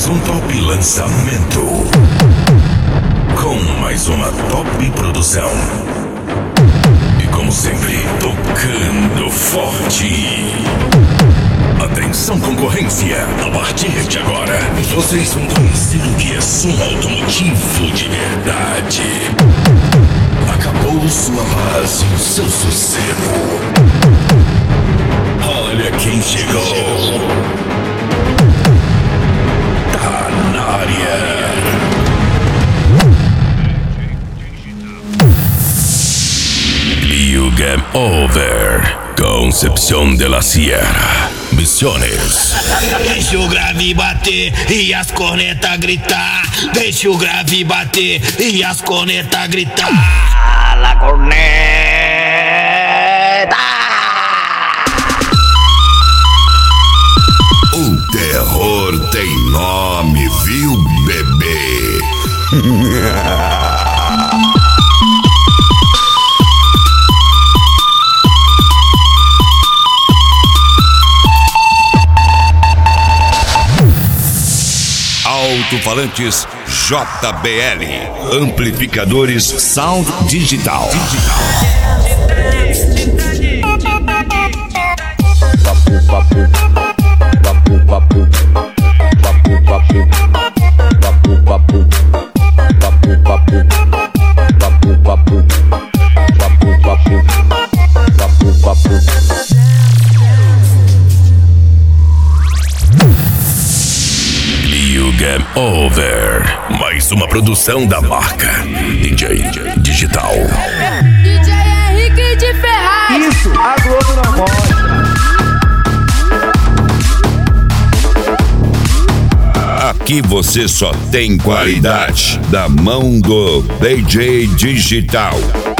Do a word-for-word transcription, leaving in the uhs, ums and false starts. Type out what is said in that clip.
mais um top lançamento. Com mais uma top produção. E como sempre, tocando forte. Atenção, concorrência! A partir de agora, vocês vão conhecer o que é som automotivo de verdade. Acabou sua paz e o seu sossego. Olha quem chegou. Tá na área. Liu Game Over. Concepción de la Sierra. Misiones. Deixa o grave bater e as cornetas gritar. Deixa o grave bater e as cornetas gritar. La corneta. O terror tem nome, viu, bebê? Alto-falantes J B L. Amplificadores Sound Digital. Game Over. Mais uma produção da marca D J Digital. D J Henrique de Ferraz. Isso, a Globo não mostra. Aqui você só tem qualidade da mão do D J Digital.